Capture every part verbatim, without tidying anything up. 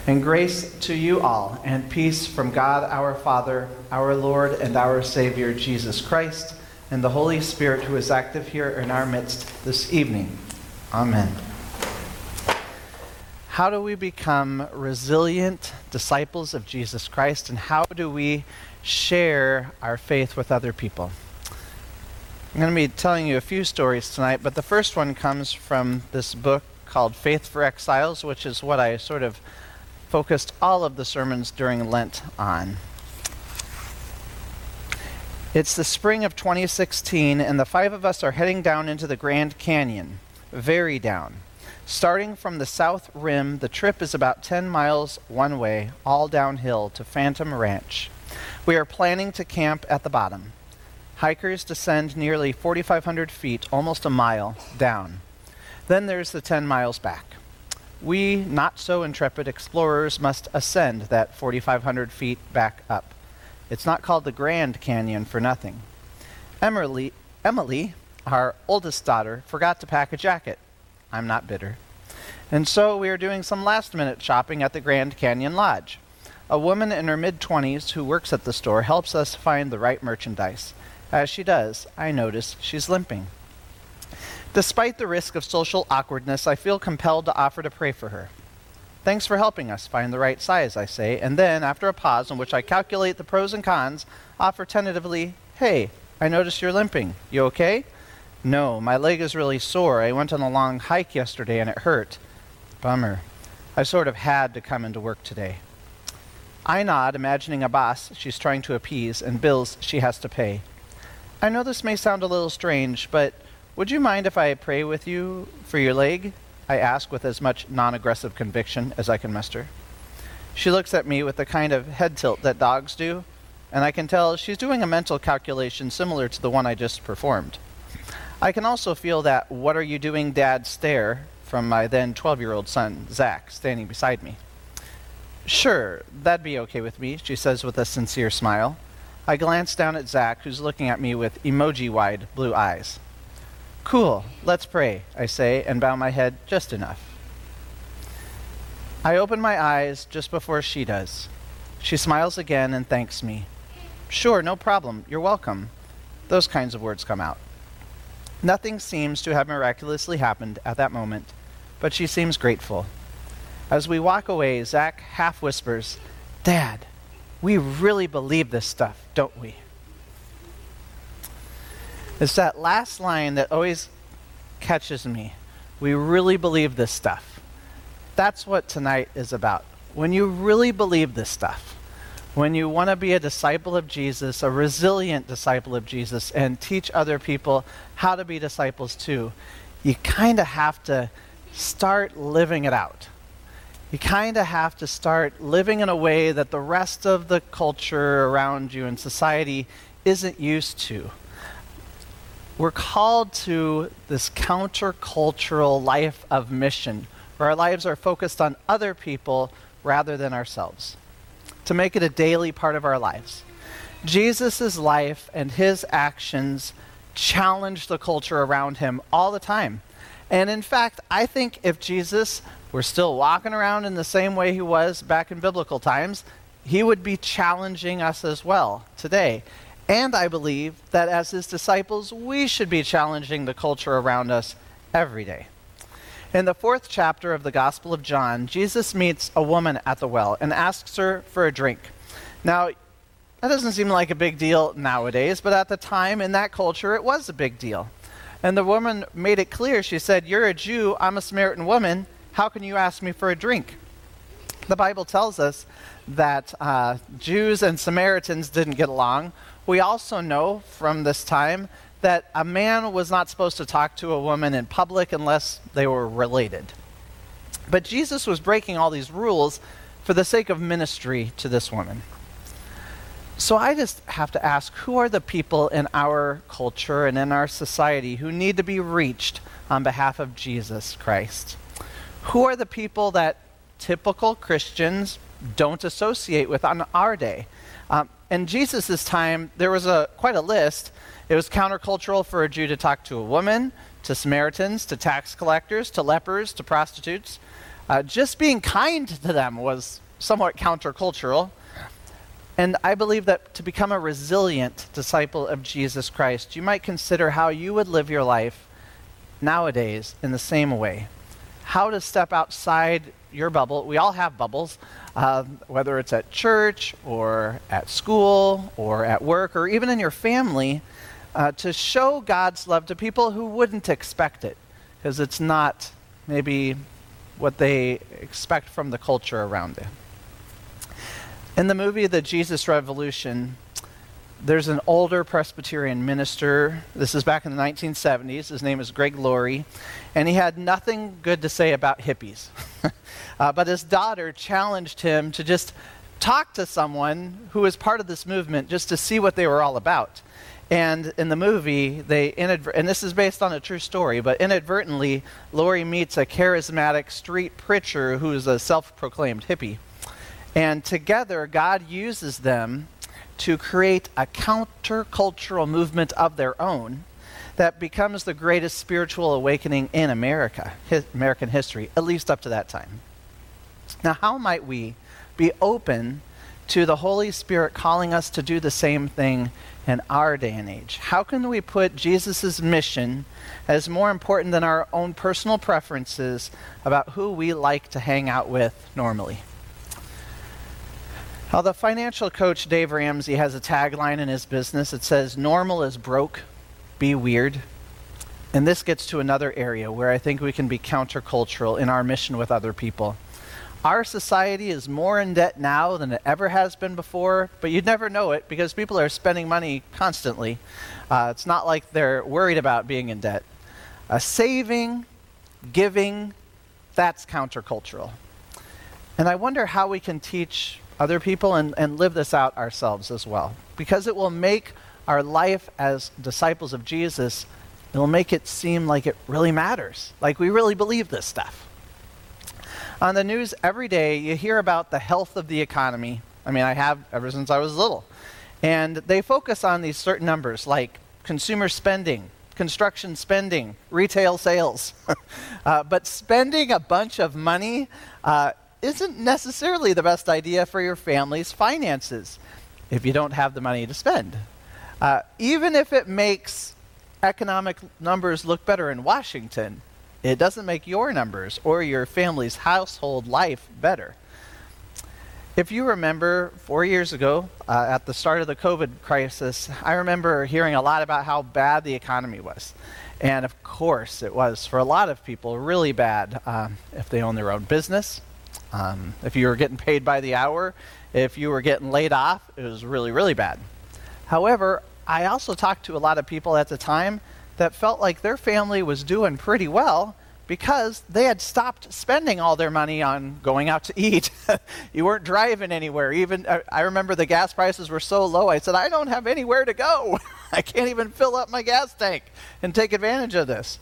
And grace to you all, and peace from God our Father, our Lord, and our Savior, Jesus Christ, and the Holy Spirit who is active here in our midst this evening. Amen. How do we become resilient disciples of Jesus Christ, and how do we share our faith with other people? I'm going to be telling you a few stories tonight, but the first one comes from this book called Faith for Exiles, which is what I sort of focused all of the sermons during Lent on. It's the spring of twenty sixteen, and the five of us are heading down into the Grand Canyon, very down. Starting from the south rim, the trip is about ten miles one way, all downhill to Phantom Ranch. We are planning to camp at the bottom. Hikers descend nearly forty-five hundred feet, almost a mile, down. Then there's the ten miles back. We, not so intrepid explorers, must ascend that forty-five hundred feet back up. It's not called the Grand Canyon for nothing. Emily, Emily, our oldest daughter, forgot to pack a jacket. I'm not bitter. And so we are doing some last-minute shopping at the Grand Canyon Lodge. A woman in her mid-twenties who works at the store helps us find the right merchandise. As she does, I notice she's limping. Despite the risk of social awkwardness, I feel compelled to offer to pray for her. Thanks for helping us find the right size, I say, and then, after a pause in which I calculate the pros and cons, offer tentatively, hey, I notice you're limping. You okay? No, my leg is really sore. I went on a long hike yesterday and it hurt. Bummer. I sort of had to come into work today. I nod, imagining a boss she's trying to appease and bills she has to pay. I know this may sound a little strange, but would you mind if I pray with you for your leg? I ask with as much non-aggressive conviction as I can muster. She looks at me with the kind of head tilt that dogs do, and I can tell she's doing a mental calculation similar to the one I just performed. I can also feel that "what are you doing, Dad" stare from my then twelve-year-old son, Zach, standing beside me. Sure, that'd be okay with me, she says with a sincere smile. I glance down at Zach, who's looking at me with emoji-wide blue eyes. Cool, let's pray, I say, and bow my head just enough. I open my eyes just before she does. She smiles again and thanks me. Sure, no problem, you're welcome. Those kinds of words come out. Nothing seems to have miraculously happened at that moment, but she seems grateful. As we walk away, Zach half whispers, Dad, we really believe this stuff, don't we? It's that last line that always catches me. We really believe this stuff. That's what tonight is about. When you really believe this stuff, when you want to be a disciple of Jesus, a resilient disciple of Jesus, and teach other people how to be disciples too, you kind of have to start living it out. You kind of have to start living in a way that the rest of the culture around you and society isn't used to. We're called to this countercultural life of mission, where our lives are focused on other people rather than ourselves, to make it a daily part of our lives. Jesus' life and his actions challenge the culture around him all the time. And in fact, I think if Jesus were still walking around in the same way he was back in biblical times, he would be challenging us as well today. And I believe that as his disciples, we should be challenging the culture around us every day. In the fourth chapter of the Gospel of John, Jesus meets a woman at the well and asks her for a drink. Now, that doesn't seem like a big deal nowadays, but at the time in that culture, it was a big deal. And the woman made it clear. She said, "You're a Jew, I'm a Samaritan woman. How can you ask me for a drink?" The Bible tells us that uh, Jews and Samaritans didn't get along. We also know from this time that a man was not supposed to talk to a woman in public unless they were related. But Jesus was breaking all these rules for the sake of ministry to this woman. So I just have to ask, who are the people in our culture and in our society who need to be reached on behalf of Jesus Christ? Who are the people that typical Christians don't associate with on our day? Um, in Jesus' time, there was a quite a list. It was countercultural for a Jew to talk to a woman, to Samaritans, to tax collectors, to lepers, to prostitutes. Uh, just being kind to them was somewhat countercultural. And I believe that to become a resilient disciple of Jesus Christ, you might consider how you would live your life nowadays in the same way. How to step outside your bubble. We all have bubbles, uh, whether it's at church or at school or at work or even in your family, uh, to show God's love to people who wouldn't expect it, because it's not maybe what they expect from the culture around it. In the movie The Jesus Revolution, there's an older Presbyterian minister. This is back in the nineteen seventies. His name is Greg Laurie, and he had nothing good to say about hippies. uh, but his daughter challenged him to just talk to someone who was part of this movement just to see what they were all about. And in the movie, they inadvert- and this is based on a true story, but inadvertently, Laurie meets a charismatic street preacher who's a self-proclaimed hippie. And together, God uses them to create a countercultural movement of their own that becomes the greatest spiritual awakening in America, hi- American history, at least up to that time. Now, how might we be open to the Holy Spirit calling us to do the same thing in our day and age? How can we put Jesus' mission as more important than our own personal preferences about who we like to hang out with normally? Now, the financial coach Dave Ramsey has a tagline in his business. It says, "Normal is broke, be weird." And this gets to another area where I think we can be countercultural in our mission with other people. Our society is more in debt now than it ever has been before, but you'd never know it because people are spending money constantly. Uh, it's not like they're worried about being in debt. Uh, saving, giving, that's countercultural. And I wonder how we can teach other people and, and live this out ourselves as well. Because it will make our life as disciples of Jesus, it will make it seem like it really matters, like we really believe this stuff. On the news every day, you hear about the health of the economy. I mean, I have ever since I was little. And they focus on these certain numbers like consumer spending, construction spending, retail sales. uh, but spending a bunch of money uh, isn't necessarily the best idea for your family's finances if you don't have the money to spend. Uh, even if it makes economic numbers look better in Washington, it doesn't make your numbers or your family's household life better. If you remember, four years ago, uh, at the start of the COVID crisis, I remember hearing a lot about how bad the economy was. And of course, it was, for a lot of people, really bad um, if they own their own business, um, if you were getting paid by the hour, if you were getting laid off, it was really, really bad. However, I also talked to a lot of people at the time that felt like their family was doing pretty well because they had stopped spending all their money on going out to eat. You weren't driving anywhere. Even uh, I remember the gas prices were so low, I said, I don't have anywhere to go. I can't even fill up my gas tank and take advantage of this.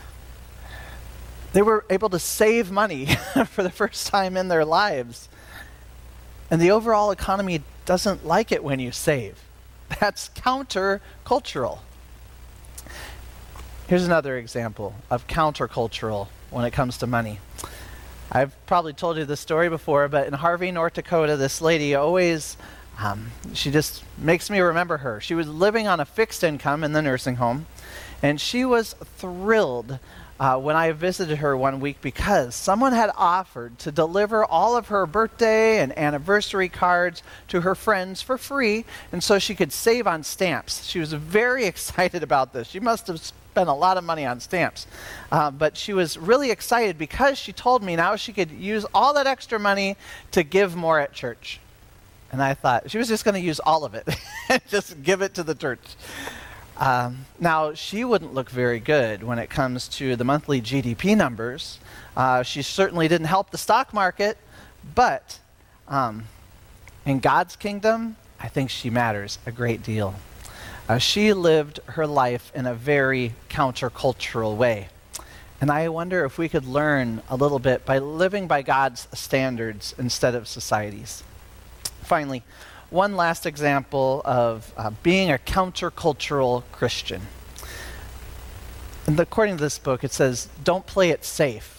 They were able to save money for the first time in their lives. And the overall economy doesn't like it when you save. That's countercultural. Here's another example of countercultural when it comes to money. I've probably told you this story before, but in Harvey, North Dakota, this lady always, um, she just makes me remember her. She was living on a fixed income in the nursing home, and she was thrilled uh, when I visited her one week because someone had offered to deliver all of her birthday and anniversary cards to her friends for free, and so she could save on stamps. She was very excited about this. She must have spent a lot of money on stamps. Uh, but she was really excited because she told me now she could use all that extra money to give more at church. And I thought she was just going to use all of it and just give it to the church. Um, now, she wouldn't look very good when it comes to the monthly G D P numbers. Uh, she certainly didn't help the stock market, but um, in God's kingdom, I think she matters a great deal. Uh, she lived her life in a very countercultural way. And I wonder if we could learn a little bit by living by God's standards instead of society's. Finally, one last example of uh, being a countercultural Christian. And according to this book, it says, don't play it safe,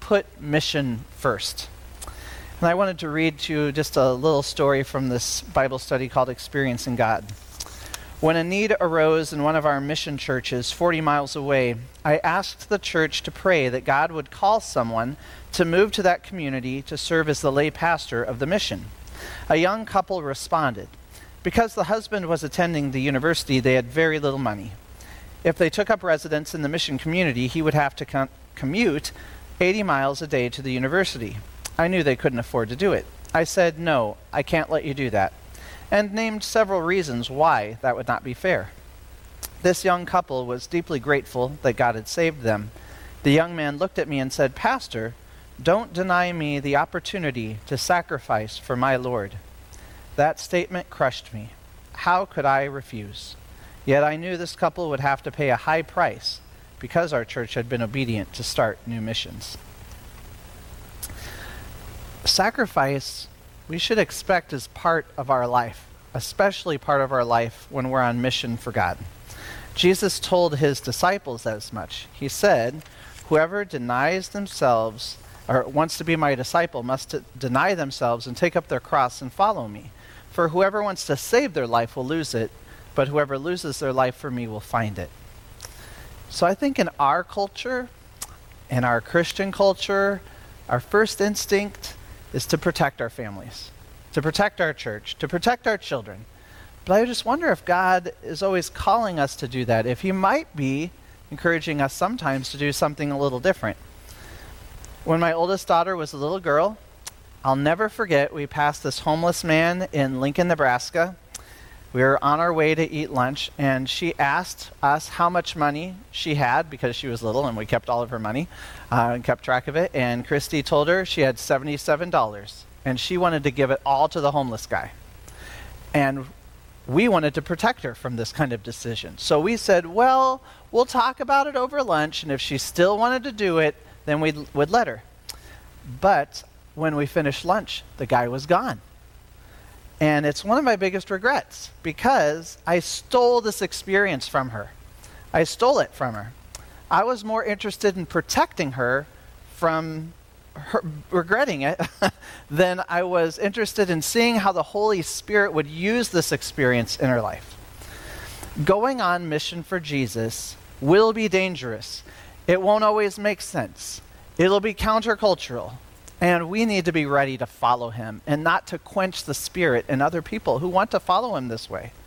put mission first. And I wanted to read to you just a little story from this Bible study called Experiencing God. When a need arose in one of our mission churches forty miles away, I asked the church to pray that God would call someone to move to that community to serve as the lay pastor of the mission. A young couple responded. Because the husband was attending the university, they had very little money. If they took up residence in the mission community, he would have to com- commute eighty miles a day to the university. I knew they couldn't afford to do it. I said, "No, I can't let you do that," and named several reasons why that would not be fair. This young couple was deeply grateful that God had saved them. The young man looked at me and said, "Pastor, don't deny me the opportunity to sacrifice for my Lord." That statement crushed me. How could I refuse? Yet I knew this couple would have to pay a high price because our church had been obedient to start new missions. Sacrifice, we should expect as part of our life, especially part of our life when we're on mission for God. Jesus told his disciples as much. He said, "Whoever denies themselves or wants to be my disciple must t- deny themselves and take up their cross and follow me. For whoever wants to save their life will lose it, but whoever loses their life for me will find it." So I think in our culture, in our Christian culture, our first instinct is to protect our families, to protect our church, to protect our children. But I just wonder if God is always calling us to do that, if he might be encouraging us sometimes to do something a little different. When my oldest daughter was a little girl, I'll never forget, we passed this homeless man in Lincoln, Nebraska. We were on our way to eat lunch, and she asked us how much money she had because she was little, and we kept all of her money uh, and kept track of it. And Christy told her she had seventy-seven dollars, and she wanted to give it all to the homeless guy. And we wanted to protect her from this kind of decision. So we said, well, we'll talk about it over lunch, and if she still wanted to do it, then we would let her. But when we finished lunch, the guy was gone. And it's one of my biggest regrets because I stole this experience from her. I stole it from her. I was more interested in protecting her from her regretting it than I was interested in seeing how the Holy Spirit would use this experience in her life. Going on mission for Jesus will be dangerous. It won't always make sense. It'll be countercultural. And we need to be ready to follow him and not to quench the Spirit in other people who want to follow him this way.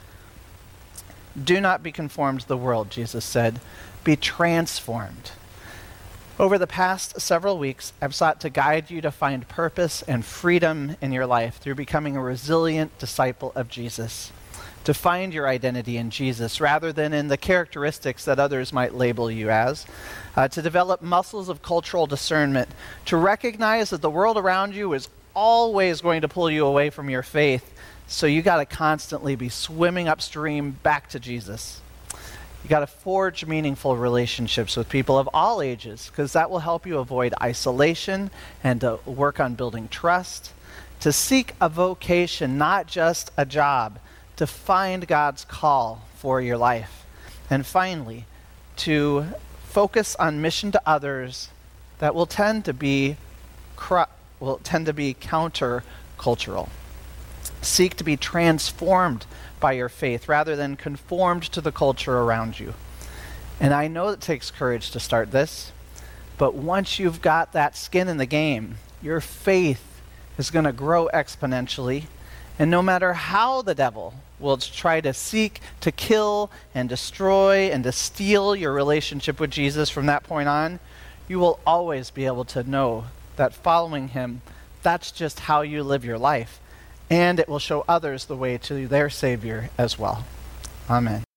Do not be conformed to the world, Jesus said. Be transformed. Over the past several weeks, I've sought to guide you to find purpose and freedom in your life through becoming a resilient disciple of Jesus. To find your identity in Jesus rather than in the characteristics that others might label you as. Uh, to develop muscles of cultural discernment. To recognize that the world around you is always going to pull you away from your faith. So you got to constantly be swimming upstream back to Jesus. You got to forge meaningful relationships with people of all ages because that will help you avoid isolation and to work on building trust. To seek a vocation, not just a job. To find God's call for your life. And finally, to focus on mission to others that will tend to be cru- will tend to be counter-cultural. Seek to be transformed by your faith rather than conformed to the culture around you. And I know it takes courage to start this, but once you've got that skin in the game, your faith is going to grow exponentially. And no matter how the devil will try to seek to kill and destroy and to steal your relationship with Jesus from that point on, you will always be able to know that following him, that's just how you live your life. And it will show others the way to their Savior as well. Amen.